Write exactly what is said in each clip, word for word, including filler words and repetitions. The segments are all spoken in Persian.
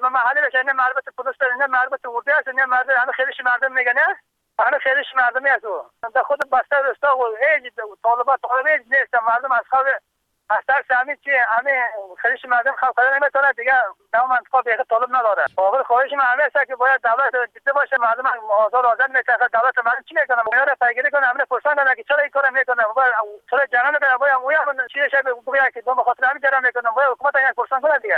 ما محلی بشه نه مربوط پلیس نه مربوط اردو است نه مربوط همه خیلیش مردم میگن نه همه خیلیش مردمی است در خود بسته رستا و هیچ طالبات طالبی نیست مردم از خواب از ترس همین چی همه خیلیش مردم خواب کردن نمیتونه دیگه در منطقه دیگه طالب نداره واقعا خواهش من همه است که باید دولت دیده باشه مردم آزاد آزاد میشه دولت مردم چی میکنه میاره پیگیری کنه همه پرسان دادن که چرا این کارو میکنه چرا جنان داره باید مویا چی شب بگه که دو بخاطر همین جرا میکنه باید حکومت این پرسان کنه دیگه.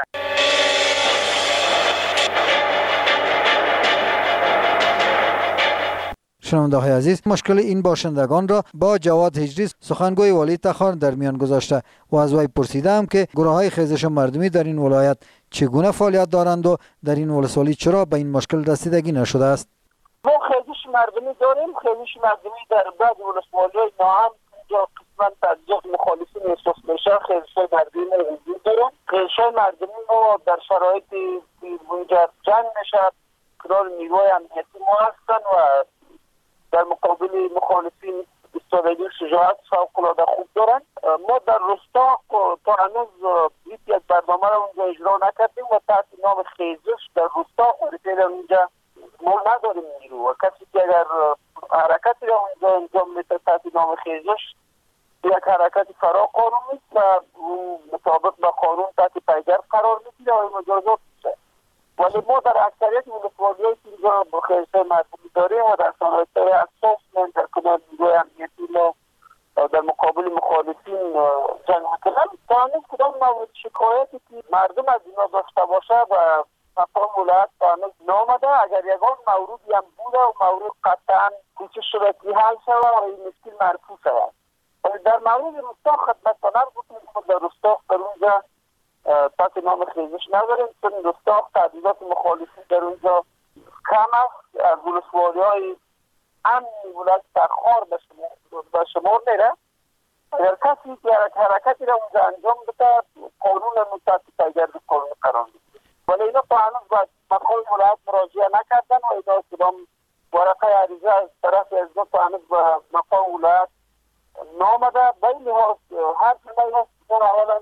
شنونده های عزیز، مشکل این باشندگان را با جواد هجری سخنگوی والی تخار در میان گذاشته و از وی پرسیدم که گروه های خیزش مردمی در این ولایت چگونه فعالیت دارند و در این ولسوالی چرا به این مشکل رسیدگی نشده است. ما خیزش مردمی داریم. خیزش مردمی در بعض ولسوالی ناهم جا قسمت تجزیه مخالفین احساس میشه خیزش مردمی وجود داریم. خیزش مردمی ما در شرایط اونجا جنگ میشه کنار نیروی امنیتی ما هستند و در مقابل مخالفین استادگی شجاعت فوق‌العاده خوب دارن. ما در رستاق تا هنوز هیچ یک برنامه را اونجا اجرا نکردیم و تحت نام خیزش در رستاق و اونجا ما نداریم نیرو و کسی که اگر حرکتی را اونجا انجام میده تحت نام خیزش یک حرکت فرا قانونی است و مطابق با قانون تحت پیگرد قرار میگیره و مجازات میشه. ولی ما در اکثریت ولسوالی‌های که اینجا با خیزش مردمی داریم و در صنایع اساس من در کنار نیروی امنیتی ما در مقابل مخالفین جنگ میکنن. تا هنوز کدام مورد شکایتی که مردم از اینا داشته باشه و مقام ولایت تا هنوز نامده. اگر یگان موردی هم بوده و مورد قطعا کوشش شده که حل شود و این مشکل مرفوع شود. در مورد رستاق خدمتتان گفتم که در رستاق در اونجا تحت نام خیزش نداریم چون رستاق تعدیلات مخالفین در اونجا کم است. از ولسوالی‌های امنی ولایت تخار به شمار میره. اگر کسی که حرکتی را اونجا انجام بده قانون تحت پیگرد قانون قرار میگیره. ولی اینا تا هنوز به مقام ولایت مراجعه نکردن و اینا کدام ورقه عریضه از طرف حزب تا هنوز به مقام ولایت نامده. به این لحاظ هر جمعی هست که اولا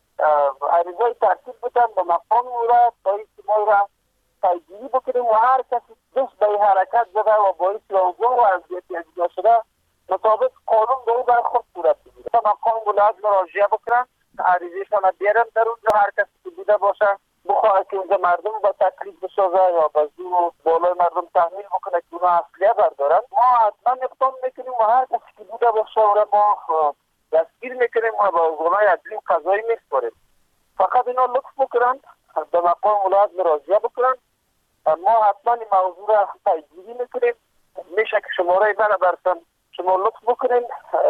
عریضه ترتیب بدن به مقام ولایت تا اینکه ما را پیگیری بکنیم و هر کسی دست به این حرکت زده و باعث اوضاع و اذیتی اجرا شده مطابق قانون به او برخورد صورت بگیره. مقام ولایت مراجعه بکنن عریضه‌شان بیارن در اونجا هر کسی که بوده باشه بخواه که اونجا مردم با تکلیف بسازه یا با زور و بالای مردم تحمیل بکنه که اونا اصلیه بردارن. ما حتما اقدام میکنیم و هر کسی که بوده باشه و ما دستگیر میکنیم و با ارگان‌های عدلی قضایی میسپاریم. فقط اینا لطف بکنن به مقام ولایت مراجعه بکنن. ما حتما این موضوع را پیگیری میکنیم. میشه که شماره من برسن شما لطف بکنین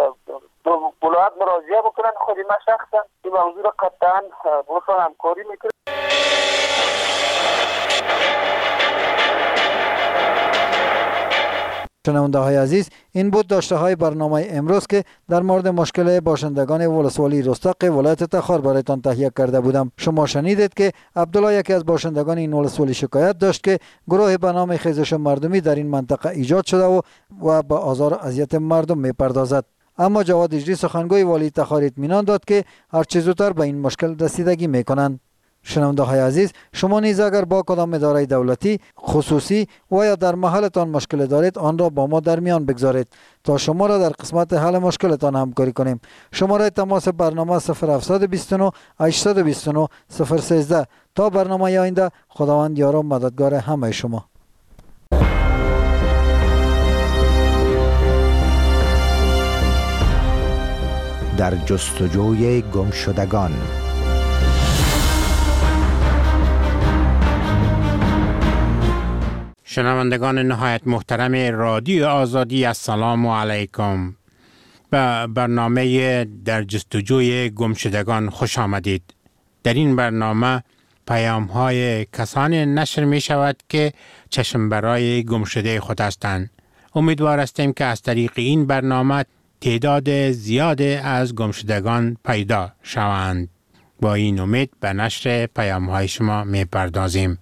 به ولایت مراجعه بکنن. خودی من شخصا این موضوع را قطعا باشون همکاری میکنیم. شنونده های عزیز، این بود داشته های برنامه امروز که در مورد مشکل باشندگان ولسوالی رستاق ولایت تخار برایتان تهیه کرده بودم. شما شنیدید که عبدالله یکی از باشندگان این ولسوالی شکایت داشت که گروه به نام خیزش مردمی در این منطقه ایجاد شده و و به آزار و اذیت مردم میپردازد. اما جواد هجری سخنگوی والی تخار اطمینان داد که هر چه زودتر به این مشکل رسیدگی میکنند. شنونده های عزیز، شما نیز اگر با کدام اداره دولتی، خصوصی و یا در محلتان مشکل دارید آن را با ما در میان بگذارید تا شما را در قسمت حل مشکلتان همکاری کنیم. شماره تماس برنامه صفر هفت دو نه هشت دو نه صفر یک سه. تا برنامه آینده، خداوند یار و مددگار همه شما. در جستجوی گمشدگان. شنوندگان نهایت محترم رادیو آزادی، السلام علیکم. به برنامه در جستجوی گمشدگان خوش آمدید. در این برنامه پیام های کسانی نشر می شود که چشم برای گمشده خود هستند. امیدوار هستیم که از طریق این برنامه تعداد زیاد از گمشدگان پیدا شوند. با این امید به نشر پیام های شما می پردازیم.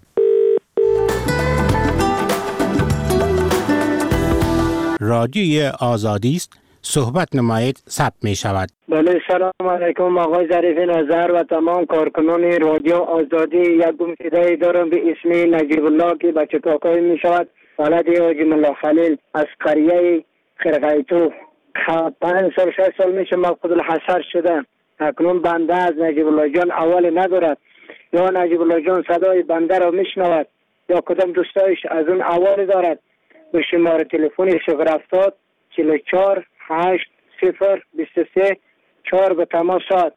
رادیوی آزادی است صحبت نمایید ثبت می شود. بله، سلام علیکم آقای ظریف نظر و تمام کارکنان رادیو آزادی. یک گمشده دارم به اسم نجیب الله که بچه کاکای می شود، ولد حاجی ملا خلیل از قریه خرقیتو. پنج سال شش سال میشه مفقود الحصر شده. اکنون بنده از نجیب الله جان اول ندارد، یا نجیب الله جان صدای بنده را میشنود یا کدام دوستایش از اون اول دارد. به شماره تلفن صفر هفتاد چهل و چهار هشت صفر بیست و سه چهار به تماس آمد.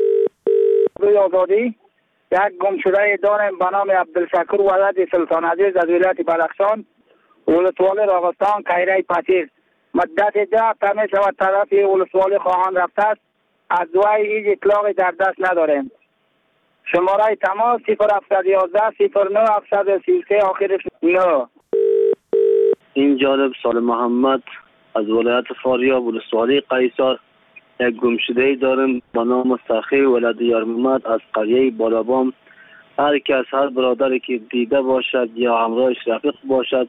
روی آزادی یک گمشده داریم به نام عبدالشکور ولد سلطان عزیز از ولایت بدخشان، ولسوالی راغستان قیره پتیر. مدت ده تا می شود طرف ولسوالی خواهان رفته است. از دوای هیچ اطلاقی در دست نداریم. شماره تماس صفر هفتصد و یازده صفر نه هفتصد و سی و سه آخرش نه. این جالب سال محمد از ولایت فاریاب ولسوالی قیصر. یک گمشده داریم با نام سخی ولد یار محمد از قریه بالابام. هر کس هر برادری که دیده باشد یا همراهش رفیق باشد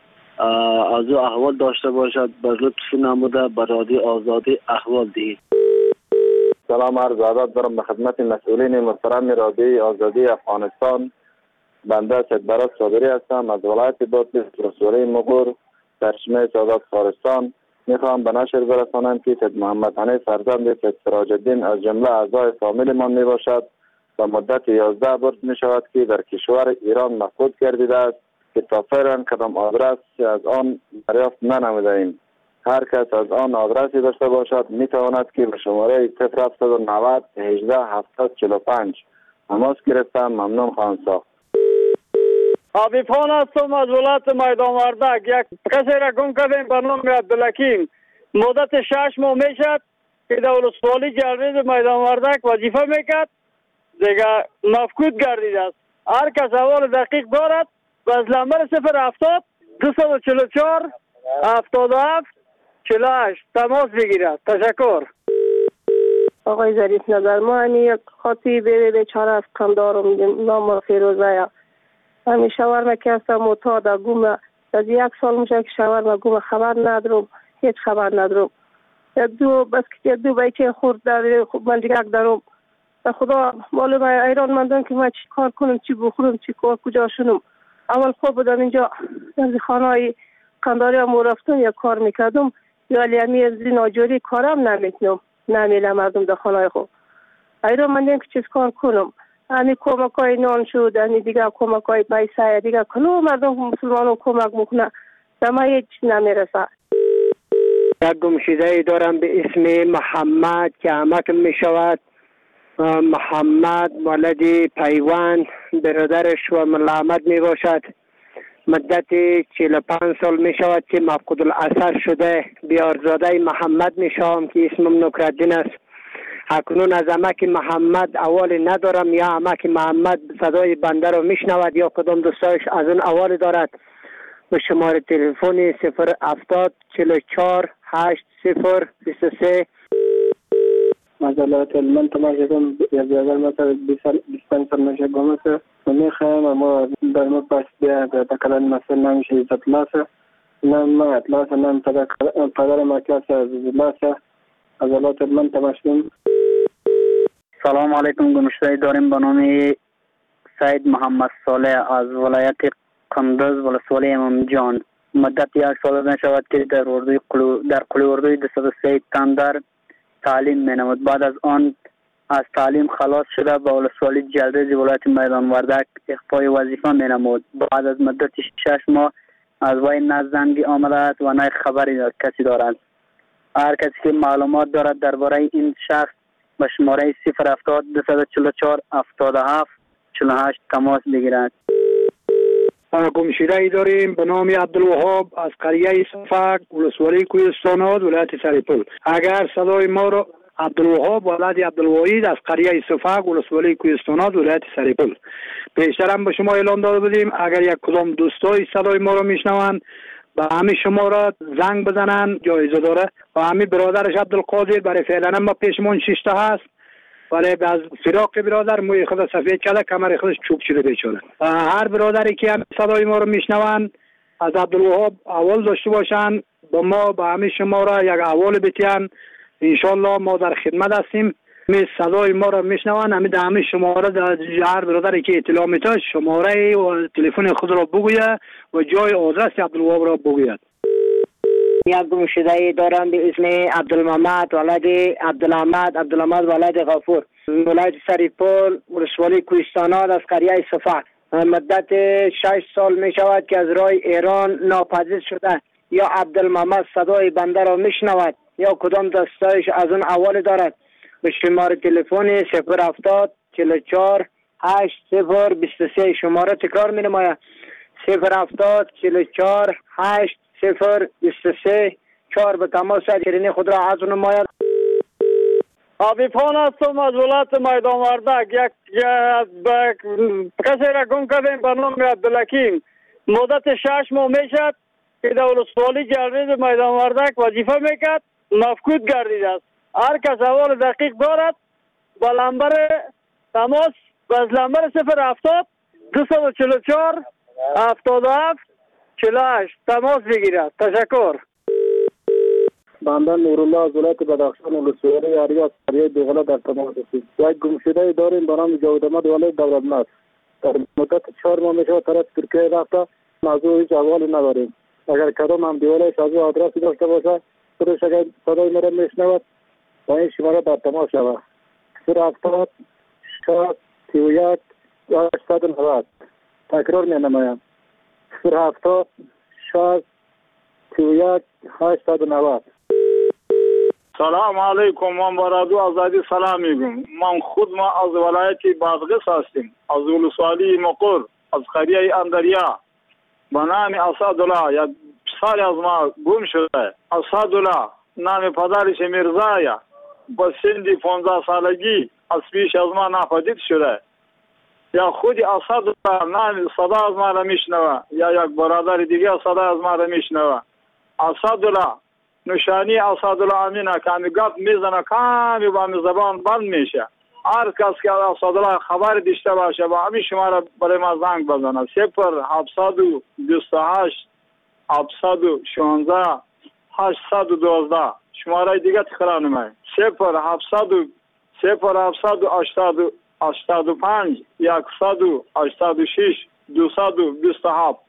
از او احوال داشته باشد بر لطف نموده بر رادیو آزادی احوال دهید. سلام عرض ادب دارم به خدمت مسئولین محترم رادیو آزادی افغانستان. بنده سید برات صابری هستم از ولایت بادغیس ولسوالی مغور سرچشمه سعادت خارستان. میخوام به نشر برسانم که سید محمد حنیف فرزند سید سراج الدین از جمله اعضای فامیل ما می باشد و مدت یازده برد می شود که در کشور ایران مفقود گردیده است که تا فعلا کدام آدرس از آن دریافت ننموده ایم. هر کس از آن آدرسی داشته باشد می تواند که به شماره صفر هفتصد و نود هجده هفتاد چهل و پنج تماس گرفتم. ممنون خواهم ساخت. عبیفان هستم از ولایت میدان وردک. یک کسی را گم کردیم به نام عبدالحکیم. مدت شش ماه میشد که در ولسوالی جلریز میدان وردک وظیفه میکرد، دیگه مفقود گردیده است. هر کس احوال دقیق دارد و از نمبر صفر هفتاد دویست و چهل و چهار هفتاد و هفت چهل و هشت تماس بگیرد. تشکر. آقای ظریف نظر، ما همی یک خاطی به بیچاره از کم دارم نام فیروزه. همی شاورما کردم معتاد گم از یک سال میشه که شاورما گم، خبر ندارم، هیچ خبر ندارم. دو بس که دو بچه خورد در من دیگه دارم. خدا معلوم ایران مندم که من چی کار کنم، چی بخورم، چی کار کجا شونم. اول خوب بودم اینجا در خانه قنداری هم رفتم یا کار میکردم، یا علیمی از ناجوری کارم نمیتونم نمیلم مردم در خانه خود. ایران مندم که چیز کار کنم. همی کمک های نان شد، همی دیگه کمک های پیسه دیگه کلو مردم مسلمانو کمک میکنه، دما هیچ نمیرسه. یک گمشده دارم به اسم محمد که عمک میشود. محمد ولد پیوند برادرش و ملامت می باشد. مدت چهل و پنج سال می شود که مفقود الاثر شده. بیارزاده محمد می شوم که اسمم نکردین است. اکنون از عمک محمد اول ندارم، یا عمک محمد صدای بنده را میشنود یا کدام دوستایش از اون اول دارد. به شماره تلفن صفر هفتاد چهل و چهار هشت صفر بیست و سه. مزالات من تماشاکم یا بیادر مثلا بیست پنج سال میشه گمسه و میخوایم اما در ما پس بیا در کلان مثلا نمیشه از اطلاسه نم اطلاسه نم پدر مکلاسه از اطلاسه. مزالات من تماشاکم. سلام علیکم. گمشده داریم به نام سید محمد صالح از ولایت قندوز ولسوالی امام جان. مدت یک سال نشود که در اردوی قلو در قلو اردوی دویست و سه تندر تعلیم مینمود. بعد از آن از تعلیم خلاص شده به ولسوالی جلریز ولایت میدان وردک اخفای وظیفه مینمود. بعد از مدت شش ماه از وی نه زنگی آمده است و نه خبری کسی دارد. هر کسی که معلومات دارد درباره این شخص به شماره صفر هفتاد دویست و چهل و چهار هفتاد و هفت چهل و هشت تماس بگیرد. گمشده ای داریم به نام عبدالوهاب از قریه صفق ولسوالی کوهستانات ولایت سرپل. اگر صدای ما رو عبدالوهاب ولد عبدالواحد از قریه صفق ولسوالی کوهستانات ولایت سرپل. پیشتر هم به شما اعلام داده بودیم اگر یک کدام دوستای صدای ما رو میشنوند با همین شما را زنگ بزنن جایزه داره. و همین برادرش عبدالقادر برای فعلا ما پیشمون شش تا هست، ولی از فراق برادر موی خود سفید کرده کمر خودش چوب شده بیچاره. هر برادری که هم صدای ما رو میشنوند از عبدالوهاب اول داشته باشن با ما به همه شما را یک احوال بتین. انشالله ما در خدمت هستیم. می صدای ما را میشنوند. همین در همه شماره در هر برادری که اطلاع میتاد شماره و تلفن خود را بگوید و جای آدرس عبدالوهاب را بگوید. یک گمشده دارم به اسم عبدالمحمد ولد عبدالحمد عبدالحمد ولد غفور، ولایت سریپول، ولسوالی کوهستانات، از قریه صفا. مدت شش سال می شود که از راه ایران ناپدید شده. یا عبدالمحمد صدای بنده را میشنود یا کدام دستایش از اون اول دارد. به شماره تلفن صفر هفتاد چهل و چهار هشت صفر بیست و سه شماره تکرار می نماید. صفر هفتاد چهل و چهار هشت صفر بیست و سه چهار به تماس شیرینی خود را عرض نماید. عبیفان هستم از ولایت میدان وردک. یک کسی را گم کردیم به نام عبدالحکیم. مدت شش ماه میشد که در ولسوالی جلوید میدان وردک وظیفه میکرد، مفقود گردیده است. هر کس احوال دقیق دارد با لنبر تماس از لنبر صفر هفتاد دویست و چهل و چهار هفتاد و هفت چهل و هشت تماس بگیرد. تشکر. بنده نورالله از ولایت بدخشان ولسوالی یاری از قریه دوغله در تماس هستیم. یک گمشده داریم به نام جاوید احمد ولایت دولتمند. در مدت چهار ماه میشه طرف ترکیه رفته، از او هیچ احوالی نداریم. اگر کدام هم دیوالش از او آدرسی داشته باشه خودش اگر صدای مرا میشنود با این شماره در تماس شود. صفر هفتاد شصت سی و یک هشتصد و نود. تکرار می نمایم. صفر هفتاد شصت سی و یک هشتصد و نود. سلام علیکم. من با رادیو آزادی سلام میگم. من خود ما از ولایت بادغیس هستیم، از ولسوالی مقر، از قریه اندریا. با نام اسدالله یک پسر از ما گم شده. اسدالله نام پدرش میرزایه، با سن پانزده سالگی از پیش از ما ناپدید شده. یا خود اسدالله نام صدا از ما را میشنوه یا یک برادر دیگه صدا از ما را میشنوه. اسدالله نشانی اسدالله امینه که همی گپ میزنه کمی با همی زبان بند میشه. هر کس که اسدالله خبر داشته باشه با همین شما را برای ما زنگ بزنه. صفر هفتصد و بیست و هشت هفتصد و شانزده هشتصد و دوازده. شماره دیگه تکرار نمایم. صفر هفتصد و صفر هفتصد و هشتاد و هشتاد و پنج یکصد و هشتاد و شش دویست و بیست و هفت.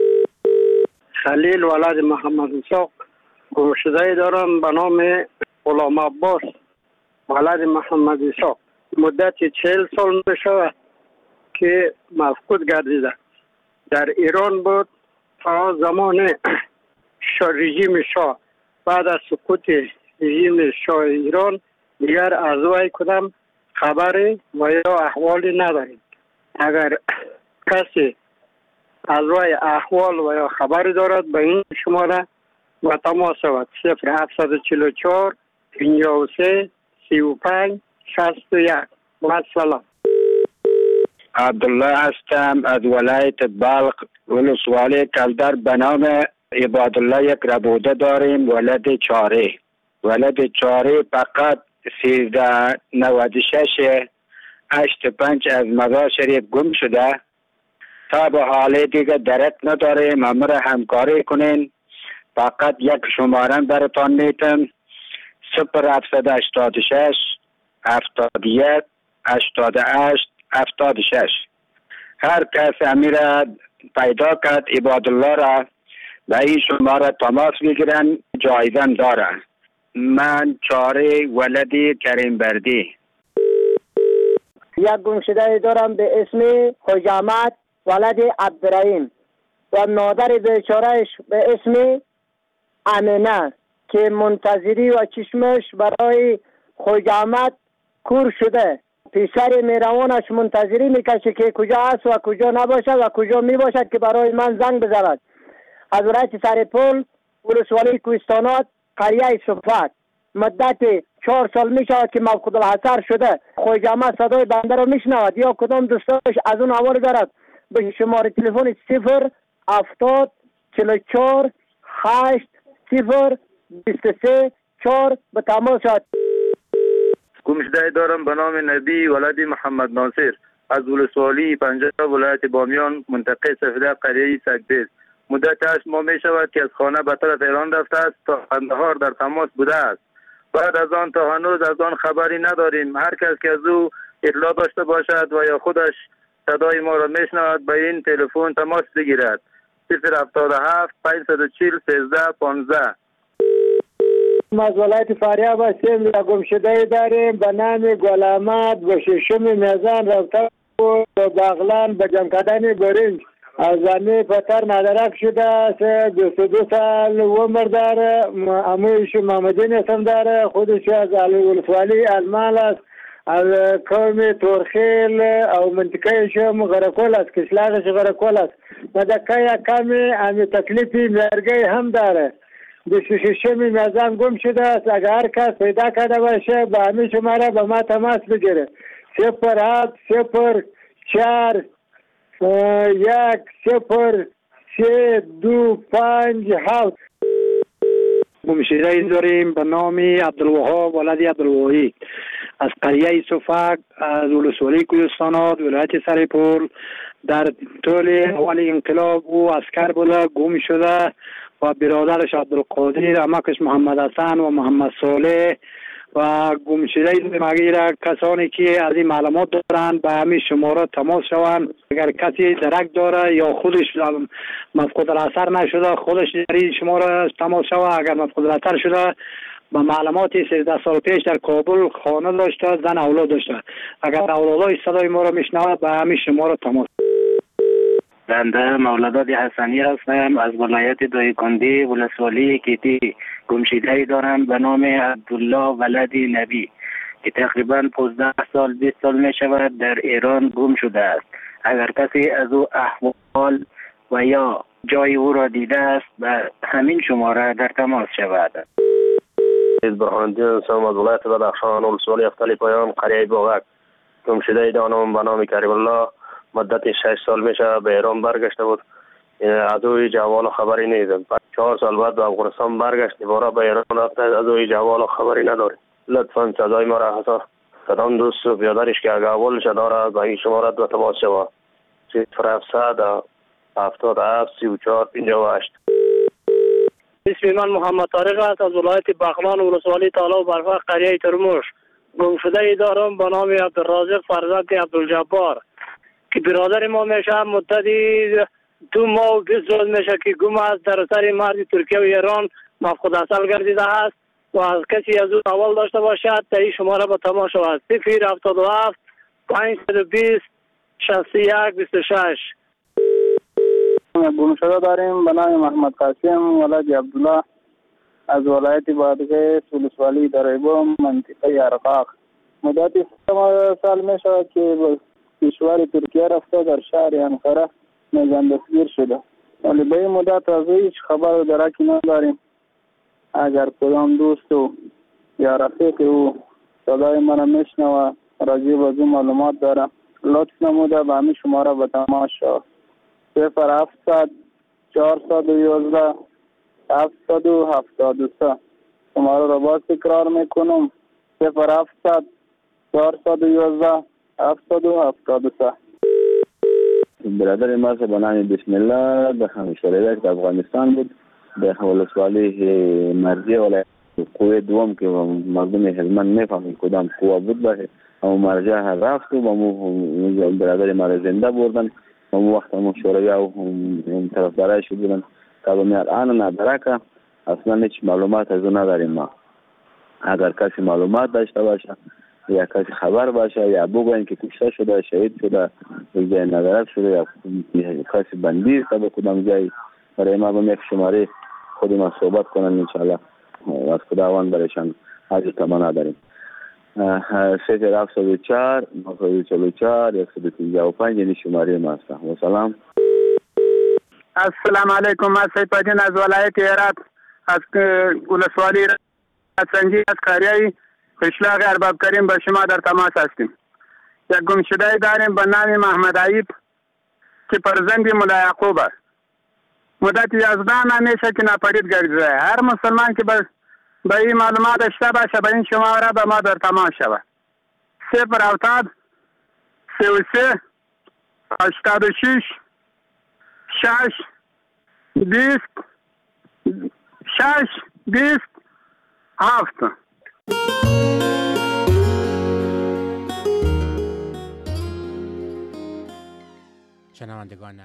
خلیل ولد محمد اسحاق گمشده دارم به نام غلام عباس ولد محمد اسحاق. مدت چهل سال می شود که مفقود گردیده. در ایران بود تا زمان رژیم شاه. بعد از سقوط رژیم شاه ایران دیگر از وی کدام خبری و یا احوالی نداریم. اگر کسی از وی احوال و یا خبری دارد به این شماره و تماس شود. صفر هفتصد و چهل و چهار پنجاه و سه سی و پنج شصت و یک. با سلام. عبدالله هستم از ولایت بلخ ولسوالی کلدر. به نام عبادالله یک ربوده داریم، ولد چاره. ولد چاره فقط سیزده نود و شش هشت پنج از مزار شریف گم شده. تا به حال دیگه درک نداریم. همراه همکاری کنین. فقط یک شماره براتان میتم. صفر هفتصد و هشتاد و شش هفتاد و یک هشتاد و هشت هفتاد و شش. هر کس امیره پیدا کرد عبادالله را به این شماره تماس بگیرن، جایزن داره. من چاره ولدی کریم بردی. یک گمشده دارم به اسم حجامت ولد عبدالرحیم و مادر بیچارهش به اسم امینه که منتظری و چشمش برای حجامت کور شده. پسر میروانش منتظری میکشه که کجا است و کجا نباشد و کجا میباشد که برای من زنگ بزند. از ولایت سریپول ولسوالی کوهستانات قریه صفت. مدت چهار سال می شود که مفقود الحصر شده. حجامت صدای بنده را میشنود یا کدام دوستاش از اون اول دارد به شماره تلفن صفر هفتاد چهل و چهار هشت صفر بیست و سه چهار به تماس شد. گمشده دارم به نام نبی ولد محمد ناصر از ولسوالی پنجاه ولایت بامیان منطقه سفیده قریه سگدیز. مدت هشت ماه می شود که از خانه به طرف ایران رفته است تا قندهار در تماس بوده است. بعد از آن تا هنوز از آن خبری نداریم. هر کس که از او اطلاع داشته باشد و یا خودش صدای ما را میشنود به این تلفن تماس بگیرد. صفر هفتاد و هفت پانصد و چهل سیزده پانزده. ما از ولایت فاریاب هستیم. یک گمشده داریم به نام گل احمد به ششم میزان رفته بود به بغلان به جمع کردن برنج. از زمین پتر ندرک شده است. بیست و دو سال عمر داره. امویش محمدین اسم داره. خودش از ولسوالی المال است. از قوم تورخیل او منطقه شم غرقول است. کشلاغش غرقول است. مدکه کمی امی تکلیفی مرگه هم داره. بیست و ششم میزان گم شده است. اگر هر کس پیدا کرده باشه به همین شماره به ما تماس بگیره. صفر هفت صفر چهار یک صفر سه دو پنج هفت. گمشده داریم به نام عبدالوهاب ولد عبدالوهی از قریه صفک از ولسوالی کوهستانات ولایت سرپل. در طول اول انقلاب او عسکر بوده، گم شده و برادرش عبدالقادر، عمکش محمد حسن و محمد صالح و گمشده مگیر کسانی که از این معلومات دارند به همین شماره تماس شوند. اگر کسی درک داره یا خودش مفقود الاثر نشده خودش در این شماره تماس شود. اگر مفقود الاثر شده به معلومات سیزده سال پیش در کابل خانه داشته، زن اولاد داشته، اگر اولادای صدای ما را میشنود به همین شماره تماس. بنده مولداد حسنی هستم از ولایت دایکنده ولسوالی کیتی. گمشده دارم به نام عبدالله ولدی نبی که تقریبا پانزده سال بیست سال می شود در ایران گم شده است. اگر کسی از او احوال و یا جای او را دیده است به همین شماره در تماس شود. برهاندین هستم از ولایت بدخشان ولسوالی افتالی پایان قریه باغک. گمشده دارم به نام کریم الله. مدت شش سال میشه به ایران برگشته بود. از او جوال خبری نیست. چهار سال بعد به افغانستان برگشت. دوباره به ایران رفته. از او جوال خبری نداره. لطفا صدای ما را حسا کدام دوست و بیادرش که اگه اولش داره به این شماره دو تماس شود. صفر هفتصد هفتاد و هفت سی و چهار پنجاه و هشت. اسم من محمد طارق است از ولایت بغلان ولسوالی تالا و برفق قریه ترموش. گمشده دارم به نام عبدالرازق فرزند عبدالجبار که برادر ما میشه. مدتی دو ماه و بیست روز میشه که گم است. در سر مرز ترکیه و ایران مفقود اصل گردیده است و از کسی از او اول داشته باشد تا این شماره به تماس شود. صفر هفتاد و هفت پانصد و بیست شصت و یک بیست و شش. گمشده داریم به نام محمد قاسم ولد عبدالله از ولایت بادغیس ولسوالی دریبو منطقه ارقاق. مدتی سه سال می شود که به کشور ترکیه رفته. در شهر انقره میگن دستگیر شده ولی به این مدت از هیچ خبر و درکی نداریم. اگر کدام دوست و یا رفیق او صدای من میشنوه راجع به این معلومات داره لطف نموده به همین شماره به تماس شود. صفر هفتصد چهارصد و یازده هفتصد و هفتاد و سه. شماره را باز تکرار میکنم. صفر هفتصد چهارصد و یازده هفتصد و هفتاد و سه. برادر ما به نام بسم الله به همشهریت افغانستان بود. به ولسوالی مرزی ولایت قوه دوم که مردم هلمند نفهمید کدام قوه بود باشه اما مرجع رفت و مو برادر ما زنده بردن و مو وقت مو شورویا و طرفدارای شد بودن تا به الان ندرکه اصلا هیچ معلومات از اون نداریم. ما اگر کسی معلومات داشته باشه یا کسی خبر باشه یا بگوین که کشته شده شهید شده یا ندرک شده یا کسی بندی است به کدام جای برای ما به یک شماره خودی ما صحبت کنن انشاءالله از خداوند برشان حاجت تمنا داریم. صفر هفتصد و چهار نهصد و چهل و چهار صد و پنجاه و پنج یعنی شماره ما است. و سلام. السلام علیکم. من سید پدین از ولایت هرات از ولسوالی سنجی از قریه قشلاق ارباب کریم با شما در تماس هستیم. یک گمشده داریم به نام محمد عیب که فرزند مولا یعقوب است. مدت یازده ماه میشه که ناپدید گردیده. هر مسلمان که به این معلومات داشته باشه به این شماره به ما در تماس شود. صفر هفتاد سی و سه هشتاد و شش شش بیست شش بیست هفت. شنوندگان